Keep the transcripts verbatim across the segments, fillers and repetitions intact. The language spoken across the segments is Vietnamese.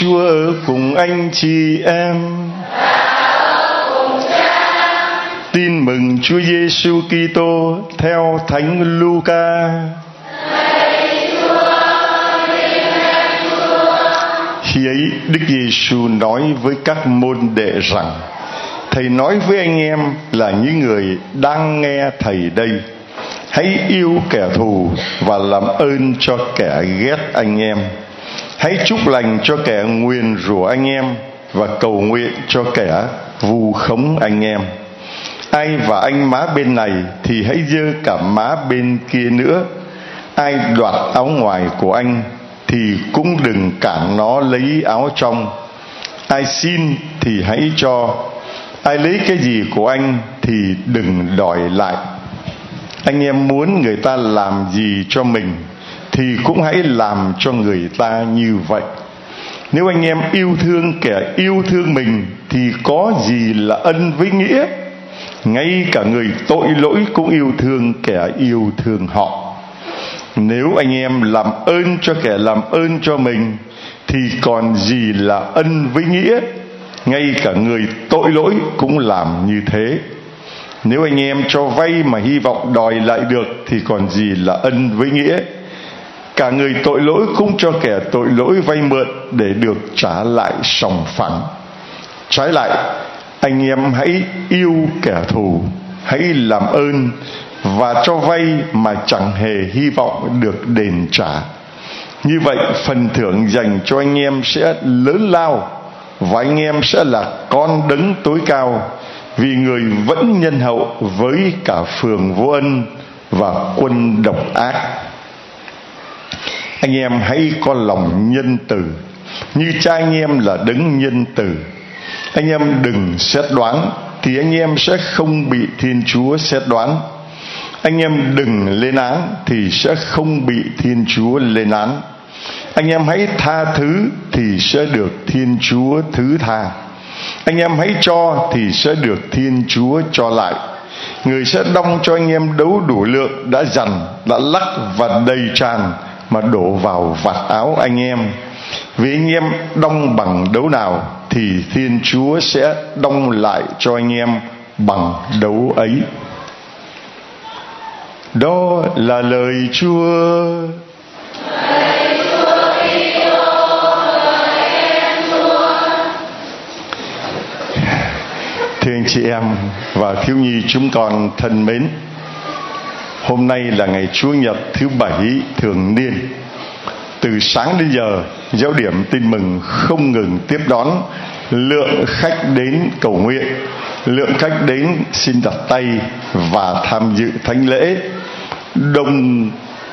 Chúa ở cùng anh chị em. Tin mừng Chúa Giêsu Kitô theo Thánh Luca. Khi ấy Đức Giêsu nói với các môn đệ rằng: Thầy nói với anh em là những người đang nghe Thầy đây, hãy yêu kẻ thù và làm ơn cho kẻ ghét anh em. Hãy chúc lành cho kẻ nguyền rủa anh em và cầu nguyện cho kẻ vu khống anh em. Ai và anh má bên này thì hãy giơ cả má bên kia nữa. Ai đoạt áo ngoài của anh thì cũng đừng cản nó lấy áo trong. Ai xin thì hãy cho. Ai lấy cái gì của anh thì đừng đòi lại. Anh em muốn người ta làm gì cho mình thì cũng hãy làm cho người ta như vậy. Nếu anh em yêu thương kẻ yêu thương mình thì có gì là ân với nghĩa? Ngay cả người tội lỗi cũng yêu thương kẻ yêu thương họ. Nếu anh em làm ơn cho kẻ làm ơn cho mình thì còn gì là ân với nghĩa? Ngay cả người tội lỗi cũng làm như thế. Nếu anh em cho vay mà hy vọng đòi lại được thì còn gì là ân với nghĩa? Cả người tội lỗi cũng cho kẻ tội lỗi vay mượn để được trả lại sòng phẳng. Trái lại, anh em hãy yêu kẻ thù, hãy làm ơn và cho vay mà chẳng hề hy vọng được đền trả. Như vậy phần thưởng dành cho anh em sẽ lớn lao, và anh em sẽ là con đấng tối cao, vì người vẫn nhân hậu với cả phường vô ân và quân độc ác. Anh em hãy có lòng nhân từ, như cha anh em là đấng nhân từ. Anh em đừng xét đoán, thì anh em sẽ không bị Thiên Chúa xét đoán. Anh em đừng lên án, thì sẽ không bị Thiên Chúa lên án. Anh em hãy tha thứ, thì sẽ được Thiên Chúa thứ tha. Anh em hãy cho, thì sẽ được Thiên Chúa cho lại. Người sẽ đong cho anh em đấu đủ lượng đã dằn, đã lắc và đầy tràn mà đổ vào vạt áo anh em. Vì anh em đong bằng đấu nào thì Thiên Chúa sẽ đong lại cho anh em bằng đấu ấy. Đó là lời Chúa. Thưa anh chị em và thiếu nhi chúng con thân mến, hôm nay là ngày Chúa Nhật thứ bảy thường niên. Từ sáng đến giờ, giáo điểm Tin Mừng không ngừng tiếp đón lượng khách đến cầu nguyện, lượng khách đến xin đặt tay và tham dự thánh lễ đông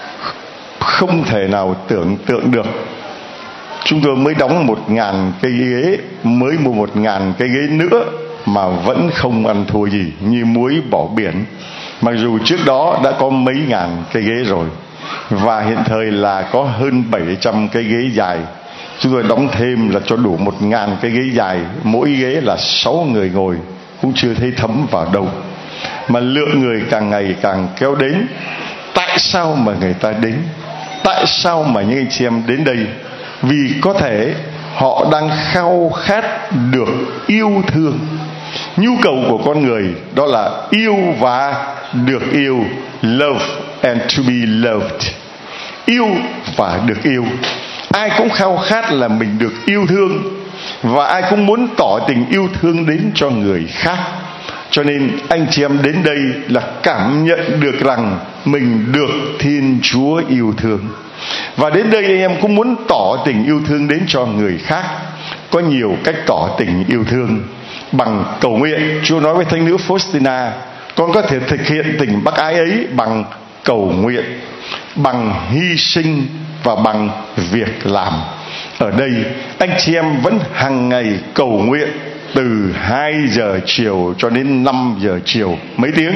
không thể nào tưởng tượng được. Chúng tôi mới đóng một ngàn cái ghế, mới mua một ngàn cái ghế nữa mà vẫn không ăn thua gì, như muối bỏ biển. Mặc dù trước đó đã có mấy ngàn cái ghế rồi, và hiện thời là có hơn bảy trăm cái ghế dài. Chúng tôi đóng thêm là cho đủ một ngàn cái ghế dài, mỗi ghế là sáu người ngồi, cũng chưa thấy thấm vào đâu. Mà lượng người càng ngày càng kéo đến. Tại sao mà người ta đến? Tại sao mà những anh chị em đến đây? Vì có thể họ đang khao khát được yêu thương. Nhu cầu của con người đó là yêu và được yêu. Love and to be loved. Yêu và được yêu. Ai cũng khao khát là mình được yêu thương, và ai cũng muốn tỏ tình yêu thương đến cho người khác. Cho nên anh chị em đến đây là cảm nhận được rằng mình được Thiên Chúa yêu thương. Và đến đây anh em cũng muốn tỏ tình yêu thương đến cho người khác. Có nhiều cách tỏ tình yêu thương. Bằng cầu nguyện, Chúa nói với thánh nữ Faustina, con có thể thực hiện tình bác ái ấy bằng cầu nguyện, bằng hy sinh và bằng việc làm. Ở đây anh chị em vẫn hàng ngày cầu nguyện từ hai giờ chiều cho đến năm giờ chiều. Mấy tiếng?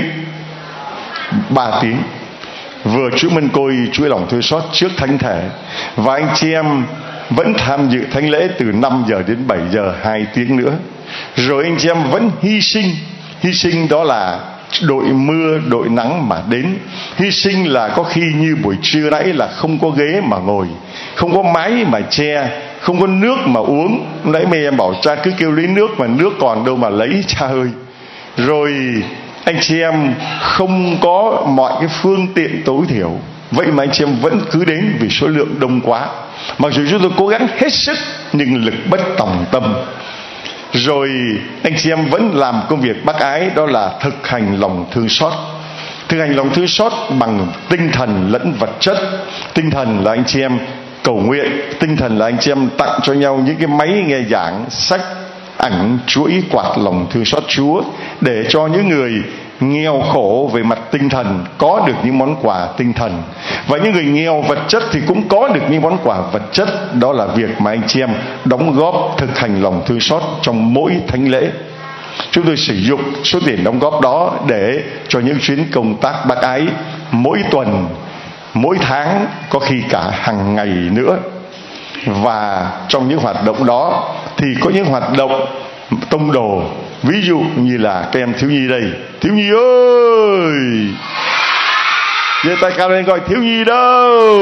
ba tiếng. Vừa Chúa Mân Côi, Chúa lòng thương xót trước thánh thể. Và anh chị em vẫn tham dự thánh lễ từ năm giờ đến bảy giờ, hai tiếng nữa. Rồi anh chị em vẫn hy sinh. Hy sinh đó là đội mưa, đội nắng mà đến. Hy sinh là có khi như buổi trưa nãy là không có ghế mà ngồi, không có mái mà che, không có nước mà uống. Nãy mấy em bảo cha cứ kêu lấy nước mà nước còn đâu mà lấy cha ơi. Rồi anh chị em không có mọi cái phương tiện tối thiểu, vậy mà anh chị em vẫn cứ đến vì số lượng đông quá. Mặc dù chúng tôi cố gắng hết sức nhưng lực bất tòng tâm. Rồi anh chị em vẫn làm công việc bác ái, đó là thực hành lòng thương xót. Thực hành lòng thương xót bằng tinh thần lẫn vật chất. Tinh thần là anh chị em cầu nguyện, tinh thần là anh chị em tặng cho nhau những cái máy nghe giảng, sách, ảnh, chuỗi, quạt lòng thương xót Chúa, để cho những người nghèo khổ về mặt tinh thần có được những món quà tinh thần, và những người nghèo vật chất thì cũng có được những món quà vật chất. Đó là việc mà anh chị em đóng góp thực hành lòng thương xót trong mỗi thánh lễ. Chúng tôi sử dụng số tiền đóng góp đó để cho những chuyến công tác bác ái mỗi tuần, mỗi tháng, có khi cả hàng ngày nữa. Và trong những hoạt động đó thì có những hoạt động tông đồ, ví dụ như là các em thiếu nhi đây. Thiếu nhi ơi, giơ tay cao lên coi thiếu nhi đâu.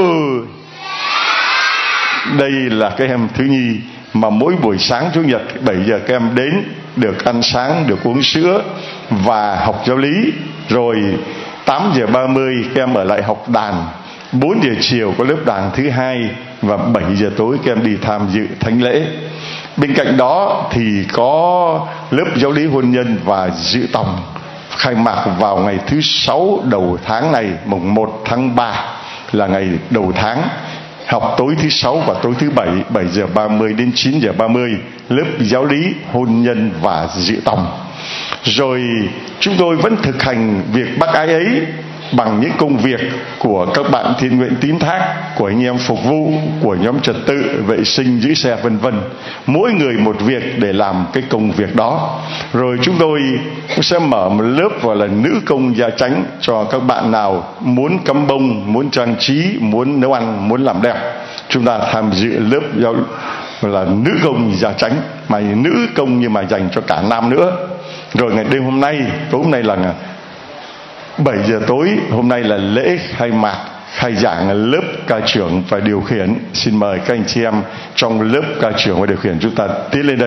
Đây là các em thiếu nhi mà mỗi buổi sáng Chủ nhật bảy giờ các em đến, được ăn sáng, được uống sữa và học giáo lý. Rồi tám giờ ba mươi các em ở lại học đàn, bốn giờ chiều có lớp đàn thứ hai, và bảy giờ tối các em đi tham dự thánh lễ. Bên cạnh đó thì có lớp giáo lý hôn nhân và dự tòng khai mạc vào ngày thứ sáu đầu tháng này, mùng một tháng ba là ngày đầu tháng. Học tối thứ sáu và tối thứ bảy, bảy giờ ba mươi đến chín giờ ba mươi, lớp giáo lý hôn nhân và dự tòng. Rồi chúng tôi vẫn thực hành việc bác ái ấy bằng những công việc của các bạn thiên nguyện tín thác, của anh em phục vụ, của nhóm trật tự, vệ sinh, giữ xe vân vân. Mỗi người một việc để làm cái công việc đó. Rồi chúng tôi sẽ mở một lớp gọi là nữ công gia chánh, cho các bạn nào muốn cắm bông, muốn trang trí, muốn nấu ăn, muốn làm đẹp. Chúng ta tham dự lớp giáo là nữ công gia chánh, mà nữ công nhưng mà dành cho cả nam nữa. Rồi ngày đêm hôm nay, tối hôm nay là bảy giờ tối, hôm nay là lễ khai mạc, khai giảng lớp ca trưởng và điều khiển. Xin mời các anh chị em trong lớp ca trưởng và điều khiển chúng ta tiến lên đây.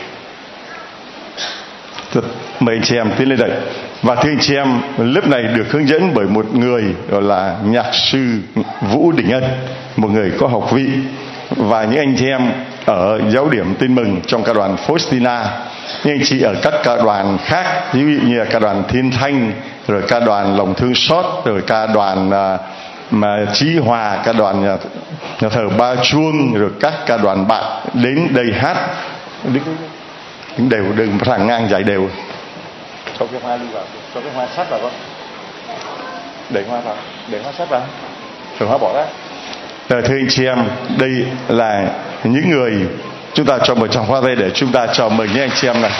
Mời anh chị em tiến lên đây. Và thưa anh chị em, lớp này được hướng dẫn bởi một người gọi là nhạc sư Vũ Đình Ân, một người có học vị, và những anh chị em ở giáo điểm Tin Mừng trong ca đoàn Faustina, những anh chị ở các ca đoàn khác, ví dụ như là ca đoàn Thiên Thanh, rồi ca đoàn Lòng Thương Xót, rồi ca đoàn uh, mà Chí Hòa, ca đoàn nhà, nhà thờ Ba Chuông, rồi các ca đoàn bạn đến đây hát. Đứng đều, đừng thẳng ngang dạy đều. Cho cái hoa đi vào, cho cái hoa sắt vào không? Để hoa vào, để hoa sắt vào, rồi hoa bỏ ra. Rồi, thưa anh chị em, đây là những người chúng ta cho một tràng hoa tay để chúng ta chào mừng những anh chị em này.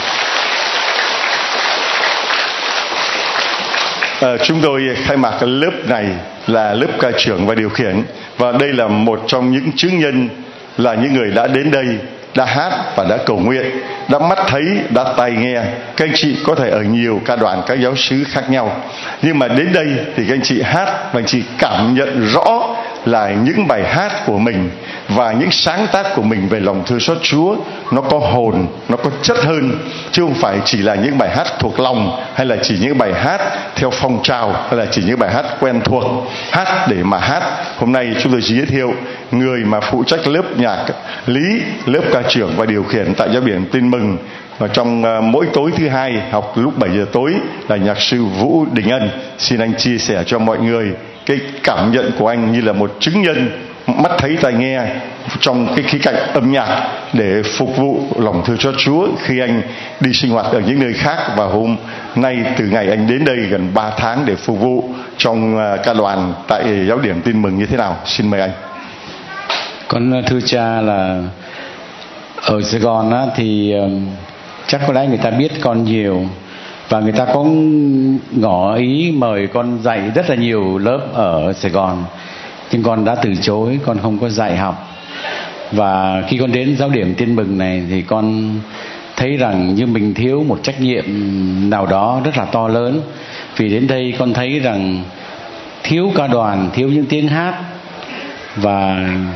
À, chúng tôi khai mạc cái lớp này là lớp ca trưởng và điều khiển, và đây là một trong những chứng nhân là những người đã đến đây, đã hát và đã cầu nguyện, đã mắt thấy, đã tai nghe. Các anh chị có thể ở nhiều ca đoàn, các giáo xứ khác nhau, nhưng mà đến đây thì các anh chị hát và anh chị cảm nhận rõ là những bài hát của mình và những sáng tác của mình về lòng thương xót Chúa nó có hồn, nó có chất hơn, chứ không phải chỉ là những bài hát thuộc lòng, hay là chỉ những bài hát theo phong trào, hay là chỉ những bài hát quen thuộc, hát để mà hát. Hôm nay chúng tôi giới thiệu người mà phụ trách lớp nhạc lý, lớp ca trưởng và điều khiển tại giáo điểm Tin Mừng, và trong uh, mỗi tối thứ hai học lúc bảy giờ tối là nhạc sư Vũ Đình Ân. Xin anh chia sẻ cho mọi người cái cảm nhận của anh như là một chứng nhân mắt thấy tai nghe trong cái khía cạnh âm nhạc để phục vụ lòng thương xót Chúa khi anh đi sinh hoạt ở những nơi khác, và hôm nay từ ngày anh đến đây gần ba tháng để phục vụ trong uh, ca đoàn tại giáo điểm Tin Mừng như thế nào. Xin mời anh. Con thưa cha là ở Sài Gòn á, thì chắc có lẽ người ta biết con nhiều, và người ta có ngỏ ý mời con dạy rất là nhiều lớp ở Sài Gòn, nhưng con đã từ chối, con không có dạy học. Và khi con đến giáo điểm Tin Mừng này thì con thấy rằng như mình thiếu một trách nhiệm nào đó rất là to lớn. Vì đến đây con thấy rằng thiếu ca đoàn, thiếu những tiếng hát, và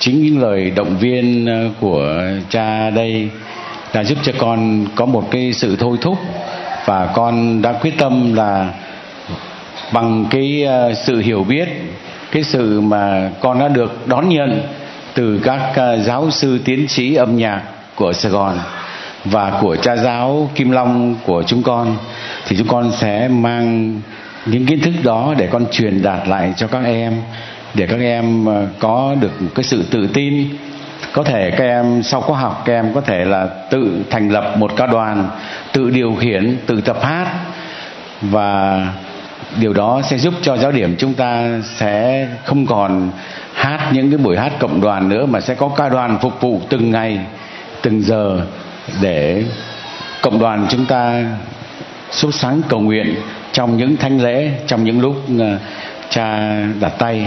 chính những lời động viên của cha đây đã giúp cho con có một cái sự thôi thúc, và con đã quyết tâm là bằng cái sự hiểu biết, cái sự mà con đã được đón nhận từ các giáo sư tiến sĩ âm nhạc của Sài Gòn và của cha giáo Kim Long của chúng con, thì chúng con sẽ mang những kiến thức đó để con truyền đạt lại cho các em, để các em có được cái sự tự tin. Có thể các em sau khóa học các em có thể là tự thành lập một ca đoàn, tự điều khiển, tự tập hát, và điều đó sẽ giúp cho giáo điểm chúng ta sẽ không còn hát những cái buổi hát cộng đoàn nữa, mà sẽ có ca đoàn phục vụ từng ngày, từng giờ, để cộng đoàn chúng ta sốt sáng cầu nguyện trong những thánh lễ, trong những lúc cha đặt tay.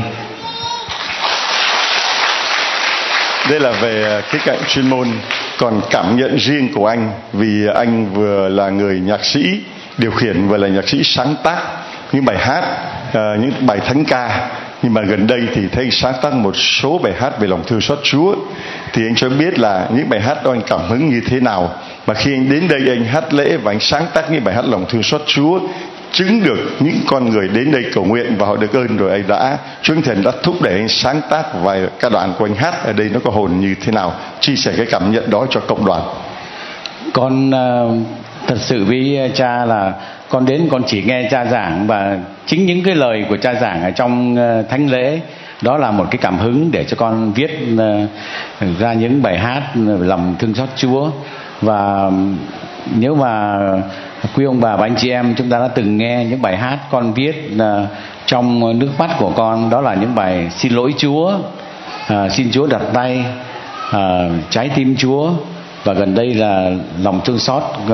Đây là về cái cạnh chuyên môn. Còn cảm nhận riêng của anh, vì anh vừa là người nhạc sĩ điều khiển, vừa là nhạc sĩ sáng tác những bài hát, uh, những bài thánh ca. Nhưng mà gần đây thì thấy sáng tác một số bài hát về lòng thương xót Chúa. Thì anh cho biết là những bài hát đó anh cảm hứng như thế nào, và khi anh đến đây anh hát lễ và anh sáng tác những bài hát lòng thương xót Chúa, chứng được những con người đến đây cầu nguyện và họ được ơn rồi, anh đã Chúa Thần đã thúc đẩy anh sáng tác, và ca đoàn của anh hát ở đây nó có hồn như thế nào, chia sẻ cái cảm nhận đó cho cộng đoàn. Con uh, thật sự với cha là con đến con chỉ nghe cha giảng, và chính những cái lời của cha giảng ở trong uh, thánh lễ đó là một cái cảm hứng để cho con viết uh, ra những bài hát lòng thương xót Chúa. Và nếu mà quý ông bà và anh chị em chúng ta đã từng nghe những bài hát con viết uh, trong nước mắt của con, đó là những bài xin lỗi Chúa, uh, xin Chúa đặt tay, uh, trái tim Chúa, và gần đây là lòng thương xót uh,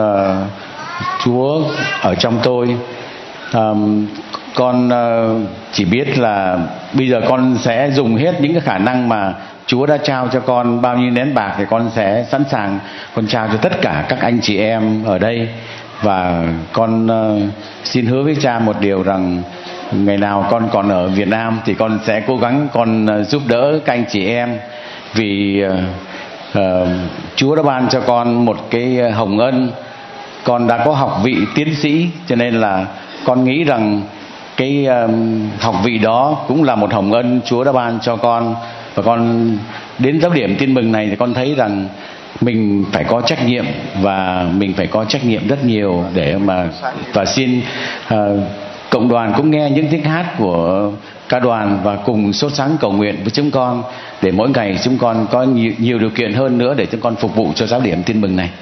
Chúa ở trong tôi. Um, con uh, chỉ biết là bây giờ con sẽ dùng hết những cái khả năng mà Chúa đã trao cho con, bao nhiêu nén bạc thì con sẽ sẵn sàng con trao cho tất cả các anh chị em ở đây. Và con uh, xin hứa với cha một điều rằng ngày nào con còn ở Việt Nam thì con sẽ cố gắng con uh, giúp đỡ các anh chị em, vì uh, uh, Chúa đã ban cho con một cái hồng ân. Con đã có học vị tiến sĩ, cho nên là con nghĩ rằng cái uh, học vị đó cũng là một hồng ân Chúa đã ban cho con. Và con đến giáo điểm Tin Mừng này thì con thấy rằng mình phải có trách nhiệm, và mình phải có trách nhiệm rất nhiều để mà, và xin uh, cộng đoàn cũng nghe những tiếng hát của ca đoàn và cùng sốt sáng cầu nguyện với chúng con, để mỗi ngày chúng con có nhiều, nhiều điều kiện hơn nữa để chúng con phục vụ cho giáo điểm Tin Mừng này.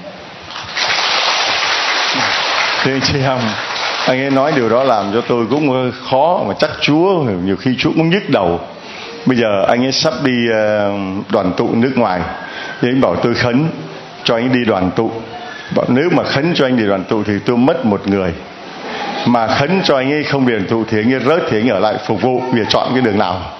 Thưa anh chị em, anh ấy nói điều đó làm cho tôi cũng khó, mà chắc Chúa nhiều khi Chúa cũng nhức đầu. Bây giờ anh ấy sắp đi đoàn tụ nước ngoài, thì anh bảo tôi khấn cho anh đi đoàn tụ. Bảo nếu mà khấn cho anh đi đoàn tụ thì tôi mất một người, mà khấn cho anh ấy không đi đoàn tụ thì anh ấy rớt, thì anh ở lại phục vụ, vì chọn cái đường nào.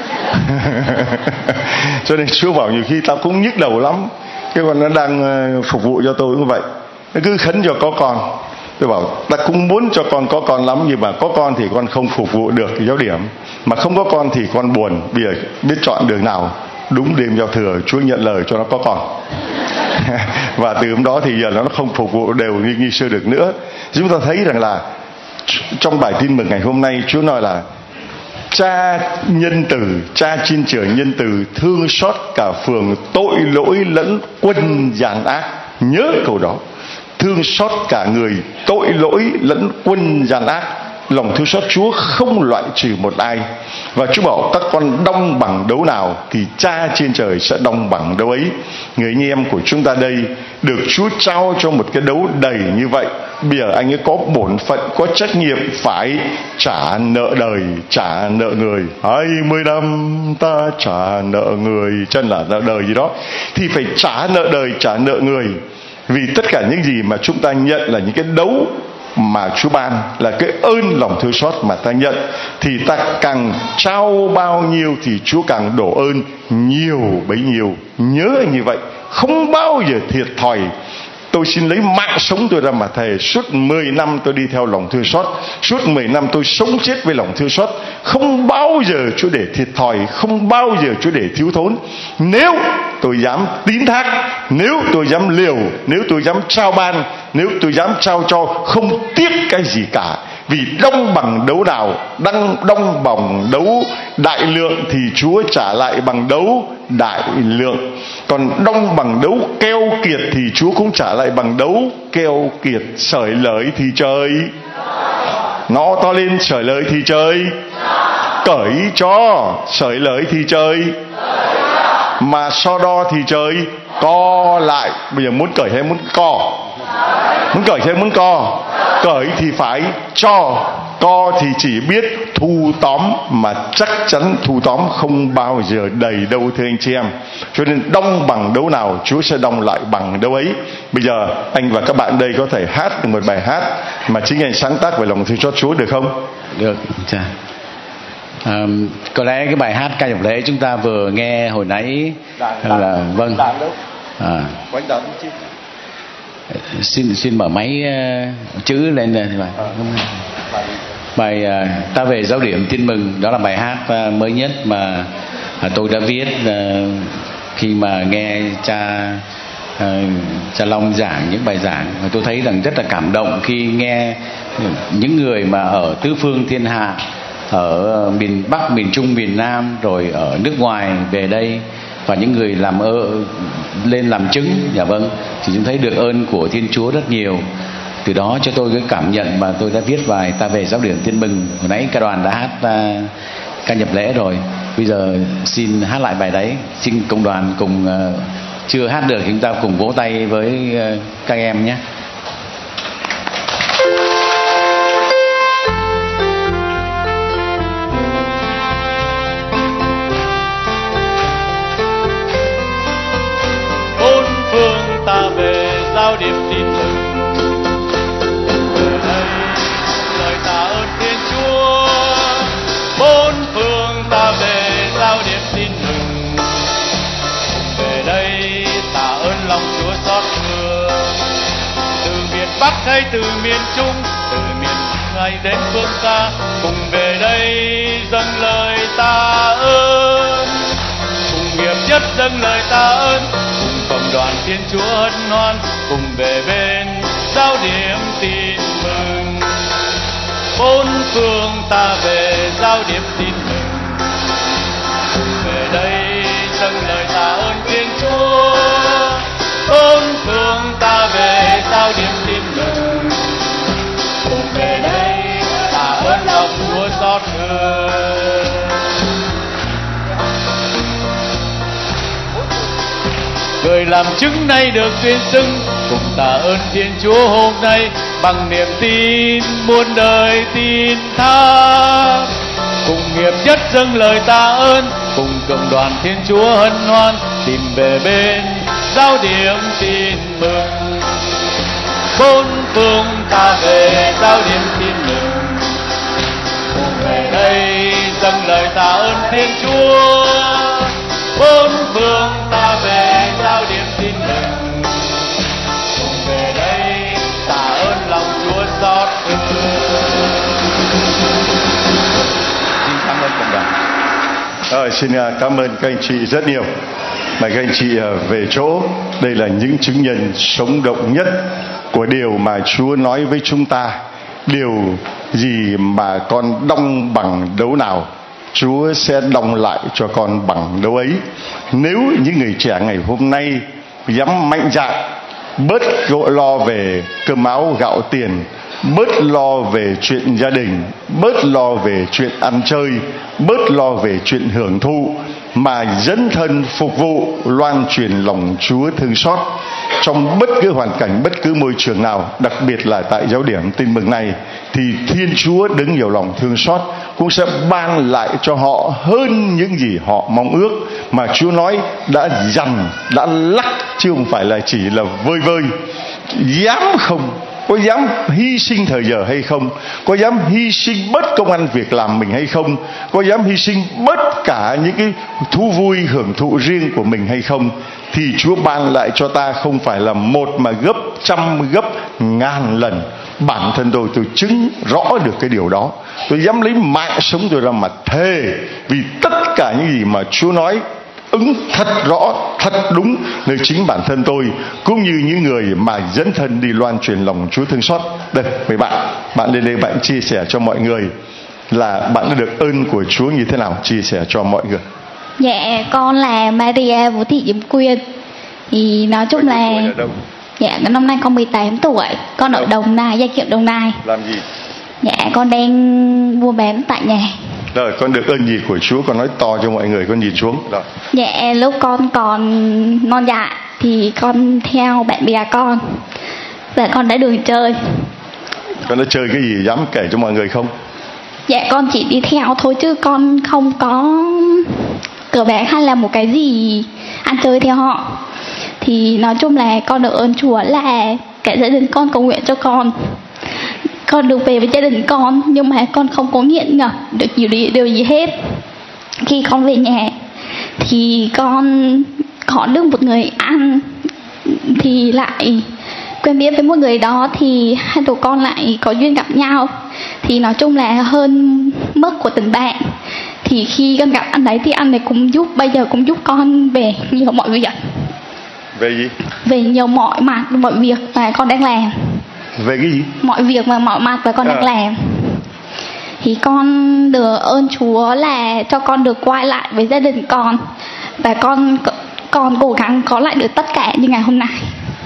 Cho nên Chúa bảo nhiều khi tao cũng nhức đầu lắm, cái con nó đang phục vụ cho tôi cũng vậy, nó cứ khấn cho có con. Tôi bảo ta cũng muốn cho con có con lắm, nhưng mà có con thì con không phục vụ được cái giáo điểm, mà không có con thì con buồn. Bây giờ biết chọn đường nào, đúng đêm giao thừa Chúa nhận lời cho nó có con. Và từ hôm đó thì giờ nó không phục vụ đều như, như xưa được nữa. Chúng ta thấy rằng là trong bài Tin Mừng ngày hôm nay, Chúa nói là Cha nhân từ, Cha trên trời nhân từ, thương xót cả phường tội lỗi lẫn quân gian ác. Nhớ câu đó, thương xót cả người tội lỗi lẫn quân gian ác. Lòng thương xót Chúa không loại trừ một ai. Và Chúa bảo các con đong bằng đấu nào thì Cha trên trời sẽ đong bằng đấu ấy. Người anh em của chúng ta đây được Chúa trao cho một cái đấu đầy như vậy. Bây giờ anh ấy có bổn phận, có trách nhiệm phải trả nợ đời, trả nợ người. Hai mươi năm ta trả nợ người, chân là nợ đời gì đó, thì phải trả nợ đời, trả nợ người. Vì tất cả những gì mà chúng ta nhận là những cái đấu mà Chúa ban, là cái ơn lòng thương xót mà ta nhận, thì ta càng trao bao nhiêu thì Chúa càng đổ ơn nhiều bấy nhiêu. Nhớ như vậy, không bao giờ thiệt thòi. tôi xin lấy mạng sống tôi ra mà thề, suốt mười năm tôi đi theo lòng thương xót, suốt mười năm tôi sống chết với lòng thương xót, không bao giờ Chúa để thiệt thòi, không bao giờ Chúa để thiếu thốn. Nếu tôi dám tín thác, nếu tôi dám liều, nếu tôi dám trao ban, nếu tôi dám trao cho, không tiếc cái gì cả. Vì đông bằng đấu nào, đăng đông bằng đấu đại lượng thì Chúa trả lại bằng đấu đại lượng. Còn đông bằng đấu keo kiệt thì Chúa cũng trả lại bằng đấu keo kiệt. Sởi lợi thì trời, nó to lên, sởi lợi thì trời, cởi cho, sởi lợi thì trời, mà so đo thì trời co lại. Bây giờ muốn cởi hay muốn co? Muốn cởi hay muốn co? Cởi thì phải cho, co thì chỉ biết thu tóm, mà chắc chắn thu tóm không bao giờ đầy đâu thưa anh chị em. Cho nên đông bằng đấu nào, Chúa sẽ đông lại bằng đấu ấy. Bây giờ anh và các bạn đây có thể hát được một bài hát mà chính anh sáng tác về lòng thương xót Chúa được không? Được. Chà. À, có lẽ cái bài hát ca nhập lễ chúng ta vừa nghe hồi nãy đàn, là đàn, vâng đàn đâu? À. Đàn xin xin mở máy uh, chữ lên này thì bài à. Bài uh, Ta Về Giáo Điểm Tin Mừng, đó là bài hát uh, mới nhất mà uh, tôi đã viết uh, khi mà nghe cha uh, cha Long giảng những bài giảng. Và tôi thấy rằng rất là cảm động khi nghe những người mà ở tứ phương thiên hạ, ở miền Bắc, miền Trung, miền Nam, rồi ở nước ngoài về đây, và những người làm ơ lên làm chứng. Dạ vâng, thì chúng thấy được ơn của Thiên Chúa rất nhiều. Từ đó cho tôi cái cảm nhận mà tôi đã viết bài Ta Về Giáo Điểm Tin Mừng. Hồi nãy ca đoàn đã hát uh, ca nhập lễ rồi, bây giờ xin hát lại bài đấy. Xin cộng đoàn cùng uh, chưa hát được chúng ta cùng vỗ tay với uh, các em nhé. Ta về giáo điểm tin mừng, về đây lời tạ ơn Thiên Chúa. Bốn phương ta về giáo điểm tin mừng, về đây tạ ơn lòng Chúa xót thương. Từ miền Bắc hay từ miền Trung, từ miền hay đến phương xa, cùng về đây dâng lời tạ ơn. Cùng nghiệp nhất dâng lời tạ ơn, cộng đoàn Thiên Chúa hân hoan, cùng về bên giáo điểm tin mừng. Bốn phương ta về giáo điểm tin mừng, về đây dâng lời tạ ơn Thiên Chúa. Bốn phương ta về giáo điểm tin mừng, cùng về đây tạ ơn lòng Chúa xót thương. Người làm chứng nay được tuyên xưng, cùng tạ ơn Thiên Chúa hôm nay, bằng niềm tin muôn đời tin tha. Cùng nghiệp nhất dâng lời tạ ơn, cùng cộng đoàn Thiên Chúa hân hoan, tìm về bên giáo điểm tin mừng. Bốn phương ta về giáo điểm tin mừng, cùng về đây dâng lời tạ ơn Thiên Chúa. Bốn phương ta về giáo điểm tin mừng, cùng về đây tạ ơn lòng Chúa xót thương. Xin cảm ơn cộng đoàn. Rồi, xin cảm ơn các anh chị rất nhiều. Mời các anh chị về chỗ. Đây là những chứng nhân sống động nhất của điều mà Chúa nói với chúng ta. Điều gì mà con đong bằng đấu nào, Chúa sẽ đong lại cho con bằng đấu ấy. Nếu những người trẻ ngày hôm nay dám mạnh dạn, bớt lo về cơm áo gạo tiền, bớt lo về chuyện gia đình, bớt lo về chuyện ăn chơi, bớt lo về chuyện hưởng thụ, mà dấn thân phục vụ, loan truyền lòng Chúa thương xót trong bất cứ hoàn cảnh, bất cứ môi trường nào, đặc biệt là tại giáo điểm tin mừng này, thì Thiên Chúa đứng nhiều lòng thương xót cũng sẽ ban lại cho họ hơn những gì họ mong ước, mà Chúa nói đã dằn, đã lắc, chứ không phải là chỉ là vơi vơi. Dám không Có dám hy sinh thời giờ hay không? Có dám hy sinh bớt công ăn việc làm mình hay không? Có dám hy sinh bớt cả những cái thú vui hưởng thụ riêng của mình hay không? Thì Chúa ban lại cho ta không phải là một mà gấp trăm gấp ngàn lần. Bản thân tôi tôi chứng rõ được cái điều đó. Tôi dám lấy mạng sống tôi ra mà thề, vì tất cả những gì mà Chúa nói ứng thật rõ, thật đúng nơi chính bản thân tôi, cũng như những người mà dẫn thân đi loan truyền lòng Chúa thương xót. Đây, mấy bạn, bạn lên đây bạn chia sẻ cho mọi người là bạn đã được ơn của Chúa như thế nào, chia sẻ cho mọi người. Dạ, con là Maria Vũ Thị Diễm Quyên. Thì nói chung là dạ, năm nay con mười tám tuổi, con ở Đồng Nai, Gia Kiệm Đồng Nai. Làm gì? Dạ, con đang buôn bán tại nhà. Rồi, con được ơn gì của Chúa? Con nói to cho mọi người, con nhìn xuống. Rồi. Dạ, lúc con còn non dạ thì con theo bạn bè con và con đã đường chơi. Con đã chơi cái gì, dám kể cho mọi người không? Dạ, con chỉ đi theo thôi chứ con không có cờ bạc hay là một cái gì ăn chơi theo họ. Thì nói chung là con được ơn Chúa là cả gia đình con cầu nguyện cho con. Con được về với gia đình con, nhưng mà con không có nghiện ngập được nhiều điều gì hết. Khi con về nhà thì con có được một người ăn, thì lại quen biết với một người đó, thì hai tụi con lại có duyên gặp nhau. Thì nói chung là hơn mức của tình bạn. Thì khi con gặp anh đấy thì anh này cũng giúp, bây giờ cũng giúp con về nhiều mọi việc. Về gì? Về nhiều mọi mặt, mọi việc mà con đang làm. Về cái gì? Mọi việc mà mọi mặt mà con à. đang làm. Thì con được ơn Chúa là cho con được quay lại với gia đình con, và con con cố gắng có lại được tất cả như ngày hôm nay.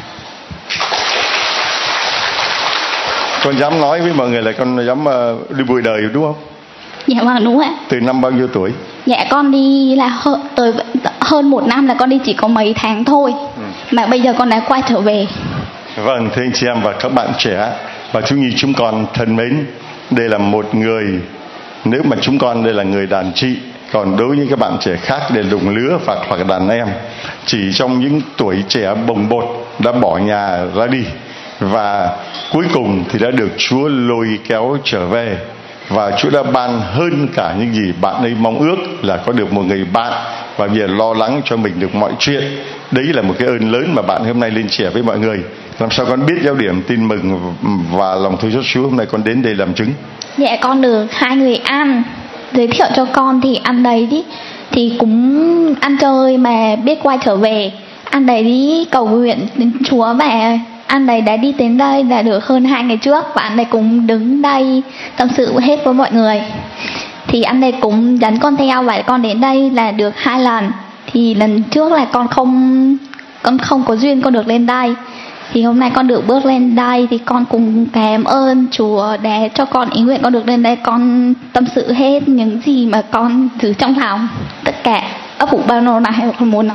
Con dám nói với mọi người là con dám uh, đi bụi đời đúng không? Dạ vâng, đúng ạ. Từ năm bao nhiêu tuổi? Dạ, con đi là hơn, tới, hơn một năm, là con đi chỉ có mấy tháng thôi. ừ. Mà bây giờ con đã quay trở về. Vâng, thưa anh chị em và các bạn trẻ và chú nhi chúng con thân mến, đây là một người, nếu mà chúng con đây là người đàn chị, còn đối với các bạn trẻ khác để đồng lứa và hoặc đàn em, chỉ trong những tuổi trẻ bồng bột đã bỏ nhà ra đi, và cuối cùng thì đã được Chúa lôi kéo trở về. Và Chúa đã ban hơn cả những gì bạn ấy mong ước, là có được một người bạn và bây giờ lo lắng cho mình được mọi chuyện. Đấy là một cái ơn lớn mà bạn hôm nay lên chia với mọi người. Làm sao con biết giáo điểm tin mừng và lòng thương xót Chúa hôm nay con đến đây làm chứng? Dạ, con được hai người ăn giới thiệu cho con, thì anh đấy đi thì cũng ăn chơi mà biết quay trở về. Anh đấy đi cầu nguyện Chúa, và anh đấy đã đi đến đây là được hơn hai ngày trước, và anh đấy cũng đứng đây tâm sự hết với mọi người. Thì anh đấy cũng dẫn con theo, và con đến đây là được hai lần. Thì lần trước là con không con không có duyên con được lên đây, thì hôm nay con được bước lên đây, thì con cũng cảm ơn Chúa đã cho con ý nguyện con được lên đây. Con tâm sự hết những gì mà con giữ trong lòng, tất cả ấp ủ bao lâu này con muốn nói.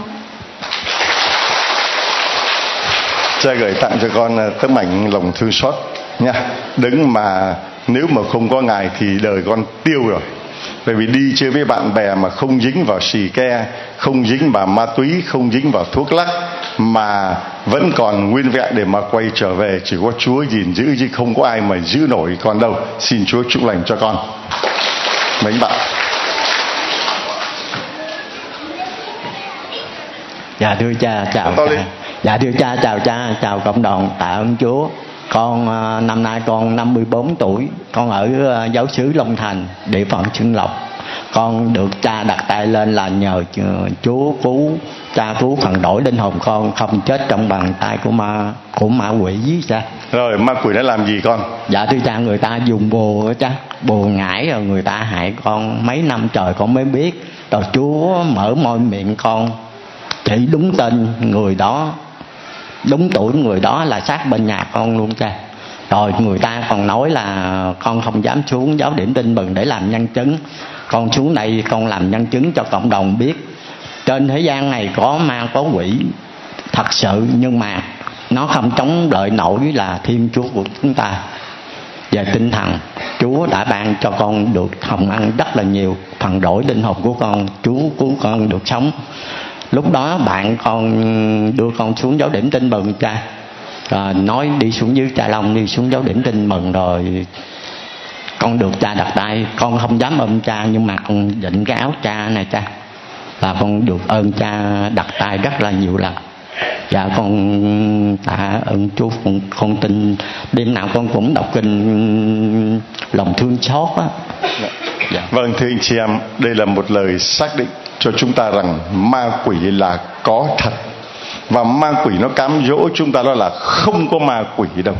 Cha gửi tặng cho con tấm ảnh lòng thương xót nha. Đấng mà nếu mà không có Ngài thì đời con tiêu rồi. Bởi vì đi chơi với bạn bè mà không dính vào xì ke, không dính vào ma túy, không dính vào thuốc lắc, mà vẫn còn nguyên vẹn để mà quay trở về, chỉ có Chúa gìn giữ, chứ không có ai mà giữ nổi con đâu. Xin Chúa chúc lành cho con. Mấy bạn. Dạ thưa cha, chào cha. Dạ thưa cha, chào cha, chào cộng đồng, tạ ơn Chúa. Con năm nay con năm mươi bốn tuổi, con ở giáo xứ Long Thành, địa phận Xuân Lộc. Con được cha đặt tay lên là nhờ Chúa cứu, cha cứu phần đổi linh hồn con không chết trong bàn tay của ma của ma quỷ cha. Rồi ma quỷ đã làm gì con? Dạ thưa cha, người ta dùng bùa cha, bùa ngải rồi người ta hại con mấy năm trời con mới biết. Rồi Chúa mở môi miệng con chỉ đúng tên người đó, đúng tuổi người đó là sát bên nhà con luôn cha. Rồi người ta còn nói là con không dám xuống giáo điểm tin mừng để làm nhân chứng. Con xuống đây con làm nhân chứng cho cộng đồng biết trên thế gian này có ma có quỷ thật sự, nhưng mà nó không chống đợi nổi là Thiên Chúa của chúng ta. Về tinh thần, Chúa đã ban cho con được hồng ăn rất là nhiều, phần đổi linh hồn của con, Chúa cứu con được sống. Lúc đó bạn con đưa con xuống giáo điểm tin mừng cha, à, nói đi xuống dưới Cha Long, đi xuống Giáo Điểm Tin Mừng rồi con được cha đặt tay. Con không dám ôm cha nhưng mà con định cái áo cha này cha, là con được ơn cha đặt tay rất là nhiều lần. Dạ con tạ ơn Chúa. Con, con tin đêm nào con cũng đọc kinh lòng thương xót á. Dạ. Vâng, thưa anh chị em, đây là một lời xác định cho chúng ta rằng ma quỷ là có thật. Và ma quỷ nó cám dỗ chúng ta đó là không có ma quỷ đâu.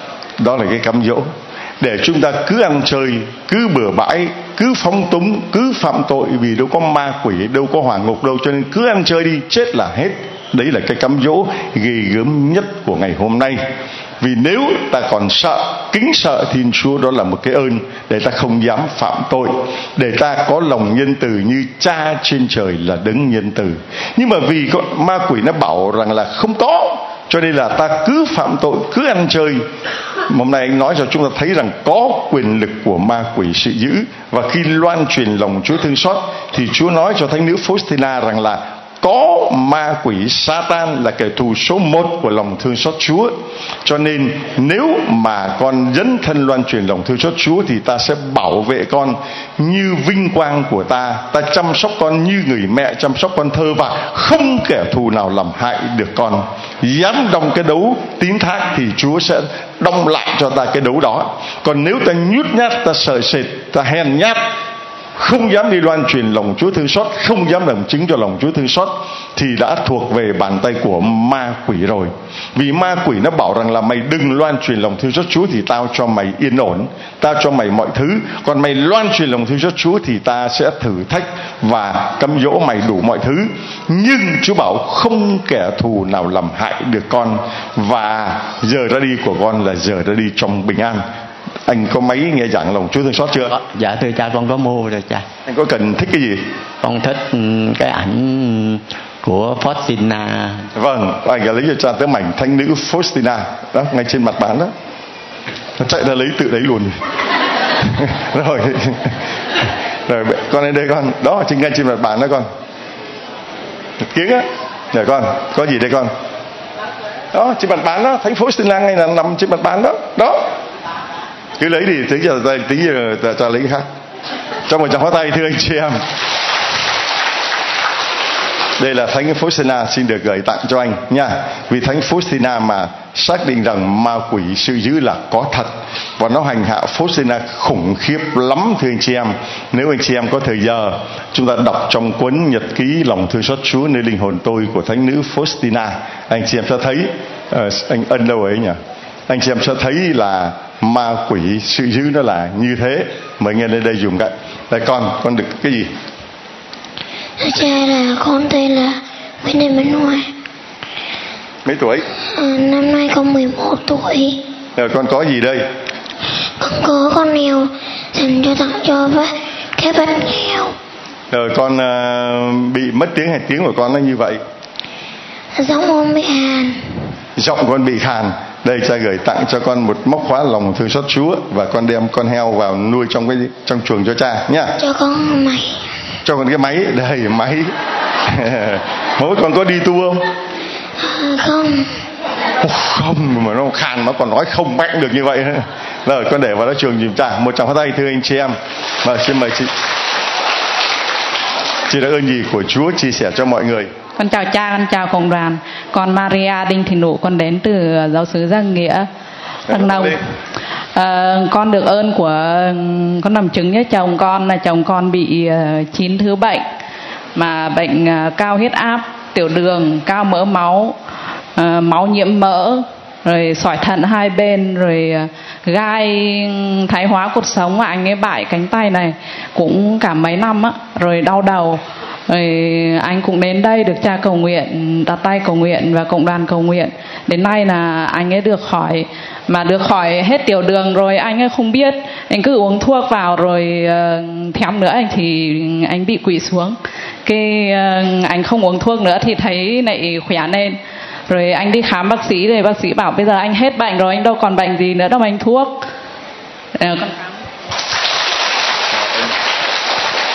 Đó là cái cám dỗ để chúng ta cứ ăn chơi, cứ bừa bãi, cứ phóng túng, cứ phạm tội, vì đâu có ma quỷ, đâu có hỏa ngục đâu, cho nên cứ ăn chơi đi, chết là hết. Đấy là cái cám dỗ ghê gớm nhất của ngày hôm nay. Vì nếu ta còn sợ, kính sợ Thiên Chúa, đó là một cái ơn để ta không dám phạm tội, để ta có lòng nhân từ như Cha trên trời là đấng nhân từ. Nhưng mà vì con ma quỷ nó bảo rằng là không có, cho nên là ta cứ phạm tội, cứ ăn chơi. Hôm nay anh nói cho chúng ta thấy rằng có quyền lực của ma quỷ sự dữ. Và khi loan truyền lòng Chúa thương xót thì Chúa nói cho thánh nữ Faustina rằng là có ma quỷ Satan là kẻ thù số một của lòng thương xót Chúa. Cho nên nếu mà con dấn thân loan truyền lòng thương xót Chúa thì ta sẽ bảo vệ con như vinh quang của ta. Ta chăm sóc con như người mẹ chăm sóc con thơ, và không kẻ thù nào làm hại được con. Dám đong cái đấu tín thác thì Chúa sẽ đong lại cho ta cái đấu đó. Còn nếu ta nhút nhát, ta sợ sệt, ta hèn nhát, không dám đi loan truyền lòng Chúa thương xót, không dám làm chứng cho lòng Chúa thương xót, thì đã thuộc về bàn tay của ma quỷ rồi. Vì ma quỷ nó bảo rằng là mày đừng loan truyền lòng thương xót Chúa thì tao cho mày yên ổn, tao cho mày mọi thứ. Còn mày loan truyền lòng thương xót Chúa thì ta sẽ thử thách và cám dỗ mày đủ mọi thứ. Nhưng Chúa bảo không kẻ thù nào làm hại được con, và giờ ra đi của con là giờ ra đi trong bình an. Anh có máy nghe giảng lòng Chúa thương xót chưa? Dạ thưa cha, con có mua rồi cha. Anh có cần thích cái gì? Con thích cái ảnh của Faustina. Vâng, anh đã lấy cho cha tấm ảnh thánh nữ Faustina đó, ngay trên mặt bàn đó. Nó chạy ra lấy tự đấy luôn. Rồi, rồi con lên đây con. Đó, trên ngay trên mặt bàn đó con. Một kiếng á. Rồi con, có gì đây con? Đó, trên mặt bàn đó, thánh Faustina ngay là nằm trên mặt bàn đó. Đó. Cứ lấy đi, tí giờ tí giờ ta, ta lấy cái khác. Cho một tràng pháo tay thưa anh chị em. Đây là thánh Faustina xin được gửi tặng cho anh nha. Vì thánh Faustina mà xác định rằng ma quỷ sự dữ là có thật, và nó hành hạ Faustina khủng khiếp lắm thưa anh chị em. Nếu anh chị em có thời giờ, chúng ta đọc trong cuốn nhật ký lòng thương xót Chúa nơi linh hồn tôi của thánh nữ Faustina, anh chị em sẽ thấy uh, anh Ân đâu ấy nhỉ? Anh chị em sẽ thấy là ma quỷ sự dữ nó là như thế. Mời nghe lên đây dùng cái. Đây con, con được cái gì? Cha là con tên là Nguyễn Thị Minh Hoa. Mấy tuổi? À, năm nay con mười một tuổi. Rồi con có gì đây? Con có con heo dành cho tặng cho các bạn nghèo. Rồi con uh, bị mất tiếng hay tiếng của con nó như vậy? Giọng con bị hàn. Giọng con bị hàn. Đây cha gửi tặng cho con một móc khóa lòng thương xót Chúa, và con đem con heo vào nuôi trong cái trong chuồng cho cha nhá. Cho con máy. Cho con cái máy, đây máy. Mỗi con có đi tu không? À, không. Không, mà nó khàn nó còn nói không mạnh được như vậy. Rồi con để vào đó trường dùm cha. Một tràng pháo tay thưa anh chị em. Mời xin mời chị. Chị đã ơn gì của Chúa chia sẻ cho mọi người? Con chào cha, con chào cộng đoàn. Con Maria Đinh Thị Nụ, con đến từ giáo xứ Giang Nghĩa, Đắk Nông. À, con được ơn của con làm chứng với chồng con là chồng con bị uh, chín thứ bệnh, mà bệnh uh, cao huyết áp, tiểu đường, cao mỡ máu, uh, máu nhiễm mỡ, rồi sỏi thận hai bên, rồi uh, gai thái hóa cột sống, và anh ấy bại cánh tay này cũng cả mấy năm á, rồi đau đầu. Rồi anh cũng đến đây được cha cầu nguyện, đặt tay cầu nguyện và cộng đoàn cầu nguyện. Đến nay là anh ấy được khỏi, mà được khỏi hết tiểu đường rồi anh ấy không biết. Anh cứ uống thuốc vào rồi uh, thèm nữa anh thì anh bị quỵ xuống. Cái uh, anh không uống thuốc nữa thì thấy lại khỏe lên. Rồi anh đi khám bác sĩ, rồi bác sĩ bảo bây giờ anh hết bệnh rồi, anh đâu còn bệnh gì nữa đâu mà anh thuốc. Uh, con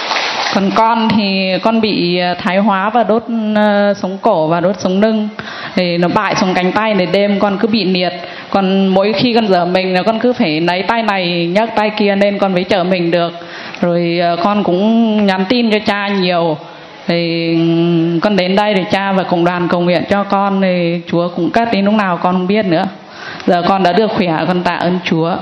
Còn con thì con bị thái hóa và đốt uh, sống cổ và đốt sống lưng. thì nó bại xuống cánh tay, để đêm con cứ bị liệt. Còn mỗi khi con dở mình là con cứ phải lấy tay này nhấc tay kia nên con mới chở mình được. Rồi con cũng nhắn tin cho cha nhiều. Thì con đến đây để cha và cộng đoàn cầu nguyện cho con, thì Chúa cũng cất đến lúc nào con không biết nữa. Giờ con đã được khỏe, con tạ ơn Chúa.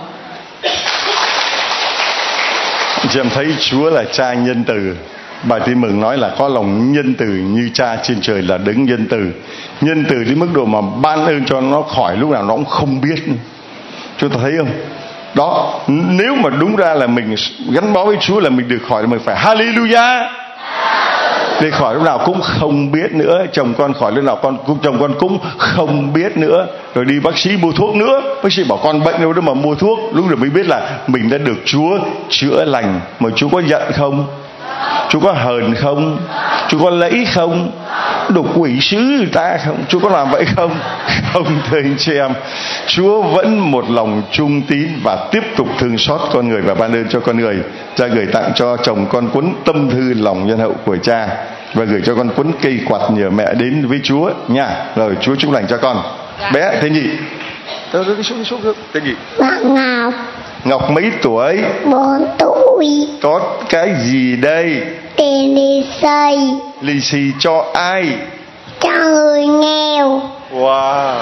Chị em thấy Chúa là cha nhân từ. Bài tin mừng nói là có lòng nhân từ như cha trên trời là đấng nhân từ. Nhân từ đến mức độ mà ban ơn cho nó khỏi lúc nào nó cũng không biết. Chúng ta thấy không? Đó, nếu mà đúng ra là mình gắn bó với Chúa là mình được khỏi, là mình phải hallelujah. Để khỏi lúc nào cũng không biết nữa. Chồng con khỏi lúc nào con cũng chồng con cũng không biết nữa. Rồi đi bác sĩ mua thuốc nữa, bác sĩ bảo con bệnh đâu đó mà mua thuốc. Lúc rồi mới biết là mình đã được Chúa chữa lành. Mà Chúa có giận không? Chúa có hờn không? Chúa có lấy không? Đục quỷ sứ người ta không? Chúa có làm vậy không? Không, thưa anh chị em. Chúa vẫn một lòng trung tín và tiếp tục thương xót con người và ban ơn cho con người. Cha gửi tặng cho chồng con cuốn Tâm thư lòng nhân hậu của cha, và gửi cho con cuốn Cây quạt nhờ mẹ đến với Chúa nha. Rồi Chúa chúc lành cho con. Bé tên gì? Tôi cứ xuống xuống tên gì? Bạn Ngọc. Ngọc mấy tuổi? Bốn tuổi. Có cái gì đây? Tiền lì xì. Lì xì cho ai? Cho người nghèo. Wow.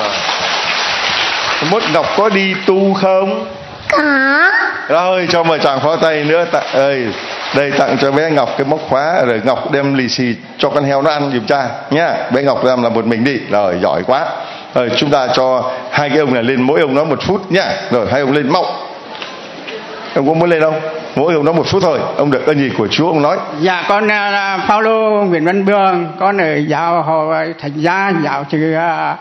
Mốt Ngọc có đi tu không? Có. Rồi cho mời chàng phó tay nữa. Tặng ơi, đây tặng cho bé Ngọc cái móc khóa. Rồi Ngọc đem lì xì cho con heo nó ăn giùm cha nhá. Bé Ngọc làm là một mình đi. Rồi giỏi quá. Rồi chúng ta cho hai cái ông này lên, mỗi ông nói một phút nhá. Rồi hai ông lên mau. Ông có muốn lên không? Mỗi ông nói một phút thôi. Ông được ơn gì của Chúa ông nói. Dạ con là Phaolô Nguyễn Văn Bường, con ở giáo hội Thánh Gia, giáo sư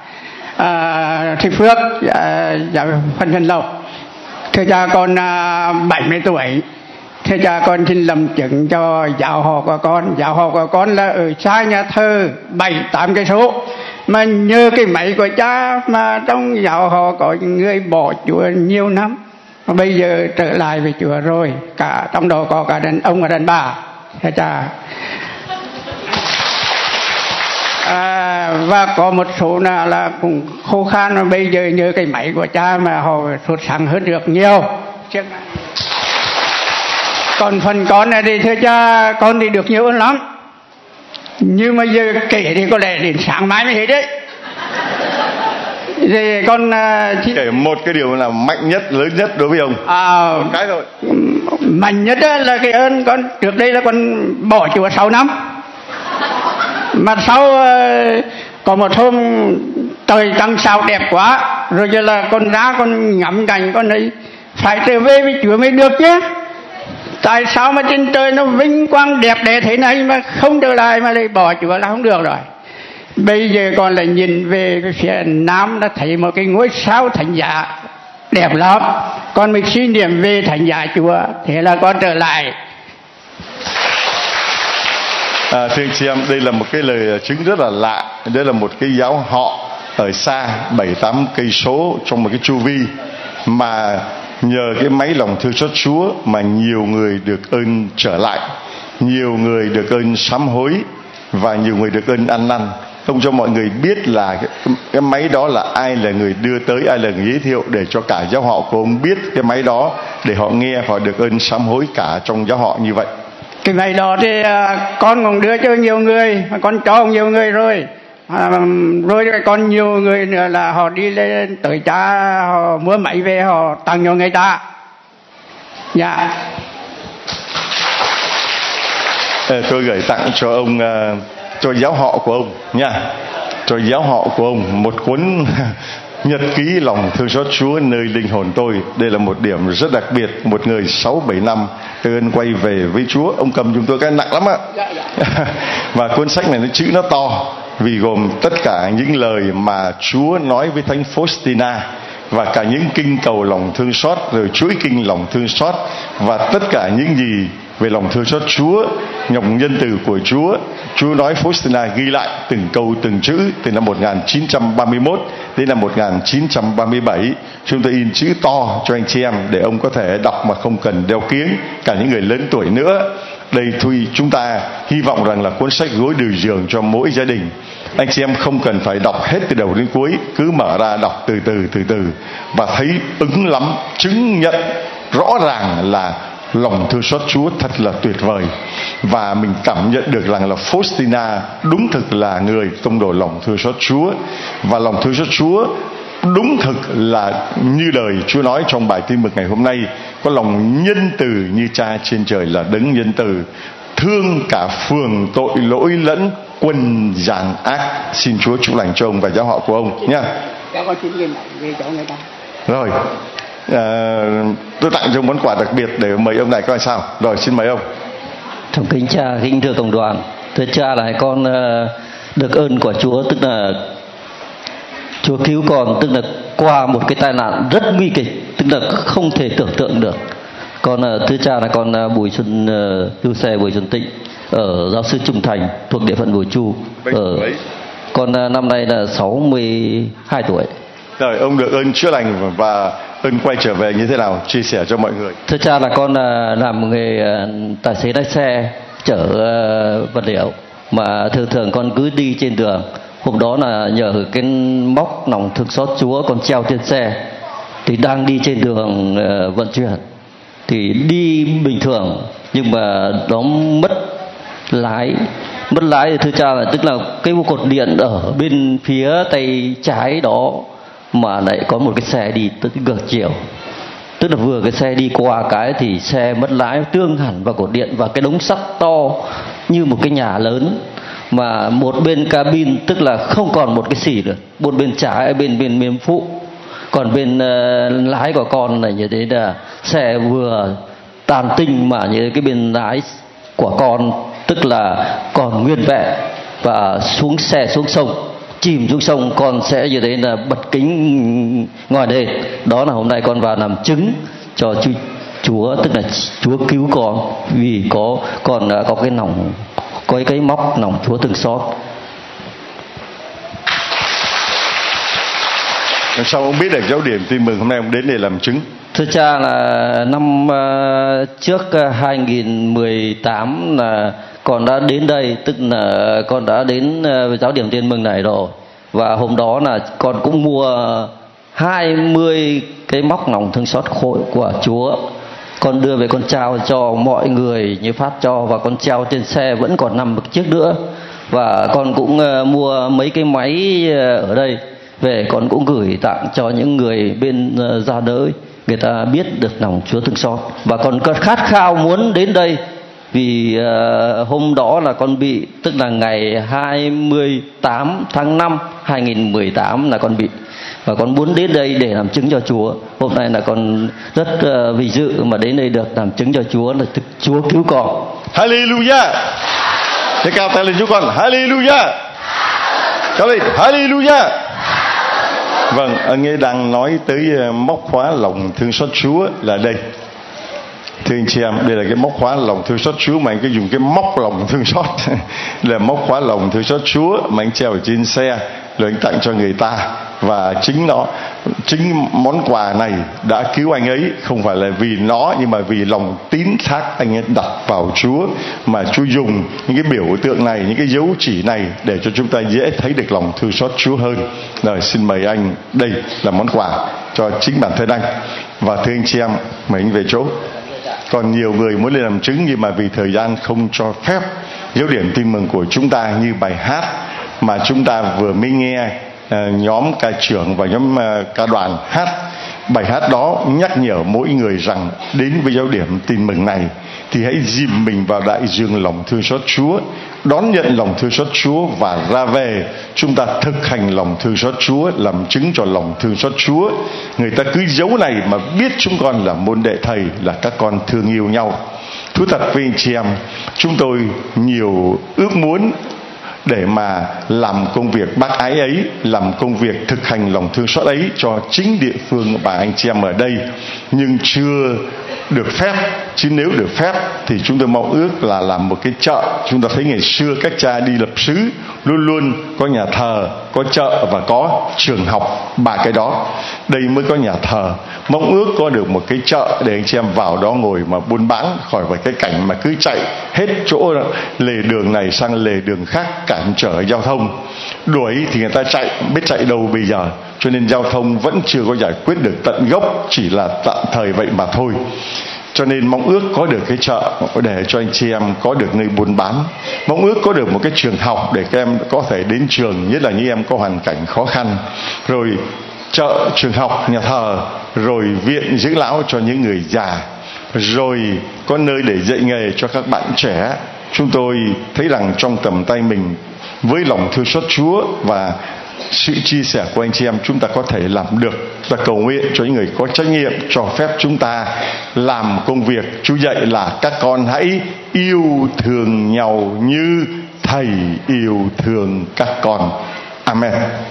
uh, Thị Phước, uh, giáo phân Nhân Lộc. Thưa cha, con uh, bảy mươi tuổi. Thưa cha, con xin làm chứng cho giáo hội của con. Giáo hội của con là ở xa nhà thơ bảy tám cây số. Mà nhờ cái máy của cha mà trong giáo hội có người bỏ Chúa nhiều năm. Bây giờ trở lại với Chúa rồi, cả trong đó có cả đàn ông và đàn bà. Thưa cha. À, và có một số là, là cũng khô khan, mà bây giờ nhờ cái máy của cha mà họ sốt sắng hơn được nhiều. Còn phần con này thì thưa cha, con thì được nhiều hơn lắm, nhưng mà giờ kể thì có lẽ đến sáng mai mới hết đấy. Thì con uh, chỉ... kể một cái điều là mạnh nhất, lớn nhất đối với ông. À, một cái thôi. Mạnh nhất là cái ơn con trước đây là con bỏ Chúa sáu năm. Mà sau uh, có một hôm trời trăng sao đẹp quá, rồi giờ là con ra con ngắm cảnh, con ấy phải trở về với Chúa mới được chứ. Tại sao mà trên trời nó vinh quang đẹp đẽ thế này mà không trở lại mà lại bỏ Chúa là không được rồi. Bây giờ con lại nhìn về cái phía nam đã thấy một cái ngôi sao Thánh Giá đẹp lắm. Con mới suy niệm về Thánh Giá Chúa, thế là con trở lại. À, thưa anh chị em, đây là một cái lời chứng rất là lạ. Đây là một cái giáo họ ở xa bảy tám cây số trong một cái chu vi, mà nhờ cái máy lòng thương xót Chúa mà nhiều người được ơn trở lại, nhiều người được ơn sám hối, và nhiều người được ơn ăn năn. Không cho mọi người biết là cái, cái máy đó là ai là người đưa tới, ai là người giới thiệu, để cho cả giáo họ của ông biết cái máy đó, để họ nghe, họ được ơn sám hối cả trong giáo họ như vậy. Cái máy đó thì con cũng đưa cho nhiều người, con cho nhiều người rồi. À, rồi còn nhiều người nữa là họ đi lên tới cha, họ mua máy về họ tặng cho người ta. Dạ. Ờ, tôi gửi tặng cho ông, uh, cho giáo họ của ông nha, cho giáo họ của ông một cuốn nhật ký lòng thương xót Chúa nơi linh hồn tôi. Đây là một điểm rất đặc biệt. Một người sáu bảy năm ơn quay về với Chúa. Ông cầm chúng tôi cái nặng lắm ạ. Và cuốn sách này nó chữ nó to, vì gồm tất cả những lời mà Chúa nói với Thánh Faustina, và cả những kinh cầu lòng thương xót, rồi chuỗi kinh lòng thương xót, và tất cả những gì về lòng thương xót Chúa, lòng nhân từ của Chúa. Chúa nói, Faustina ghi lại từng câu từng chữ từ năm một nghìn chín trăm ba mươi mốt đến năm một nghìn chín trăm ba mươi bảy. Chúng tôi in chữ to cho anh chị em để ông có thể đọc mà không cần đeo kiếng, cả những người lớn tuổi nữa. Đây thôi, chúng ta hy vọng rằng là cuốn sách gối đầu giường cho mỗi gia đình. Anh chị em không cần phải đọc hết từ đầu đến cuối, cứ mở ra đọc từ từ từ từ và thấy ứng lắm, chứng nhận rõ ràng là lòng thương xót Chúa thật là tuyệt vời. Và mình cảm nhận được rằng là Faustina đúng thực là người tông đồ lòng thương xót Chúa. Và lòng thương xót Chúa đúng thực là như lời Chúa nói trong bài tin mừng ngày hôm nay, có lòng nhân từ như Cha trên trời là đấng nhân từ, thương cả phường tội lỗi lẫn quân gian ác. Xin Chúa chúc lành cho ông và giáo họ của ông nha. Rồi à, tôi tặng cho món quà đặc biệt để mời ông này coi sao. Rồi xin mời ông. Trong kính cha, kính thưa cộng đoàn, thưa cha là con được ơn của Chúa, tức là Chúa cứu con, tức là qua một cái tai nạn rất nguy kịch, tức là không thể tưởng tượng được. Con thưa cha là con Bùi Xuân Du Xe Bùi Xuân Tịnh ở giáo sư Trung Thành thuộc địa phận Bùi Chu. Ở con năm nay là sáu mươi hai tuổi. Rồi ông được ơn chữa lành và ơn quay trở về như thế nào, chia sẻ cho mọi người. Thưa cha là con làm nghề tài xế lái xe chở vật liệu, mà thường thường con cứ đi trên đường. Hôm đó là nhờ cái móc lòng thương xót Chúa, con treo trên xe thì đang đi trên đường uh, vận chuyển thì đi bình thường, nhưng mà nó mất lái mất lái thì thưa cha là tức là cái cột điện ở bên phía tay trái đó mà lại có một cái xe đi tới ngược chiều, tức là vừa cái xe đi qua cái thì xe mất lái tương hẳn vào cột điện và cái đống sắt to như một cái nhà lớn, mà một bên cabin tức là không còn một cái xì nữa, một bên trái bên bên bên phụ, còn bên uh, lái của con này như thế là xe vừa tàn tinh, mà như cái bên lái của con tức là còn nguyên vẹn, và xuống xe xuống sông, chìm xuống sông, con sẽ như thế là bật kính ngoài đây. Đó là hôm nay con vào làm chứng cho Chúa, Chúa tức là Chúa cứu con, vì có con đã có cái lòng, có cái móc lòng Chúa thương xót. Sao ông biết được giáo điểm tin mừng hôm nay ông đến để làm chứng? Thưa cha là năm uh, trước uh, hai nghìn mười tám là con đã đến đây, tức là con đã đến uh, giáo điểm tin mừng này rồi, và hôm đó là con cũng mua hai mươi cái móc lòng thương xót khối của Chúa, con đưa về con trao cho mọi người như phát cho, và con treo trên xe vẫn còn nằm một chiếc nữa. Và con cũng uh, mua mấy cái máy uh, ở đây về, con cũng gửi tặng cho những người bên uh, Gia Đới, người ta biết được lòng Chúa thương xót. Và con có khát khao muốn đến đây vì uh, hôm đó là con bị, tức là ngày hai mươi tám tháng năm hai nghìn mười tám là con bị, và con muốn đến đây để làm chứng cho Chúa. Hôm nay là con rất uh, vinh dự mà đến đây được làm chứng cho Chúa là Chúa cứu con. Hallelujah. Thế cao tay lên Chúa con. Hallelujah. Cao lên. Hallelujah. Vâng, anh ấy đang nói tới móc khóa lòng thương xót Chúa là đây. Thưa anh chị em, đây là cái móc khóa lòng thương xót Chúa mà anh cứ dùng cái móc lòng thương xót là móc khóa lòng thương xót Chúa mà anh treo ở trên xe rồi anh tặng cho người ta. Và chính nó, chính món quà này đã cứu anh ấy, không phải là vì nó, nhưng mà vì lòng tín thác anh ấy đặt vào Chúa, mà Chúa dùng những cái biểu tượng này, những cái dấu chỉ này để cho chúng ta dễ thấy được lòng thương xót Chúa hơn. Rồi xin mời anh, đây là món quà cho chính bản thân anh. Và thưa anh chị em, mời anh về chỗ. Còn nhiều người muốn lên làm chứng, nhưng mà vì thời gian không cho phép, dấu điểm tin mừng của chúng ta như bài hát mà chúng ta vừa mới nghe uh, nhóm ca trưởng và nhóm uh, ca đoàn hát. Bài hát đó nhắc nhở mỗi người rằng đến với giáo điểm tin mừng này thì hãy dìm mình vào đại dương lòng thương xót Chúa, đón nhận lòng thương xót Chúa và ra về. Chúng ta thực hành lòng thương xót Chúa, làm chứng cho lòng thương xót Chúa. Người ta cứ dấu này mà biết chúng con là môn đệ thầy, là các con thương yêu nhau. Thú thật với anh chị em, chúng tôi nhiều ước muốn để mà làm công việc bác ái ấy, làm công việc thực hành lòng thương xót ấy cho chính địa phương và anh chị em ở đây, nhưng chưa được phép. Chứ nếu được phép thì chúng tôi mong ước là làm một cái chợ. Chúng ta thấy ngày xưa các cha đi lập xứ luôn luôn có nhà thờ, có chợ và có trường học, ba cái đó. đây mới có nhà thờ. Mong ước có được một cái chợ để anh chị em vào đó ngồi mà buôn bán, khỏi phải cái cảnh mà cứ chạy hết chỗ lề đường này sang lề đường khác, cản trở giao thông. Đuổi thì người ta chạy, biết chạy đâu bây giờ. Cho nên giao thông vẫn chưa có giải quyết được tận gốc, chỉ là tạm thời vậy mà thôi. Cho nên mong ước có được cái chợ để cho anh chị em có được nơi buôn bán. Mong ước có được một cái trường học để các em có thể đến trường, nhất là những em có hoàn cảnh khó khăn. Rồi chợ, trường học, nhà thờ, rồi viện dưỡng lão cho những người già, rồi có nơi để dạy nghề cho các bạn trẻ. Chúng tôi thấy rằng trong tầm tay mình, với lòng thương xót Chúa và sự chia sẻ của anh chị em, chúng ta có thể làm được. Ta cầu nguyện cho những người có trách nhiệm cho phép chúng ta làm công việc Chúa dạy là các con hãy yêu thương nhau như Thầy yêu thương các con. Amen.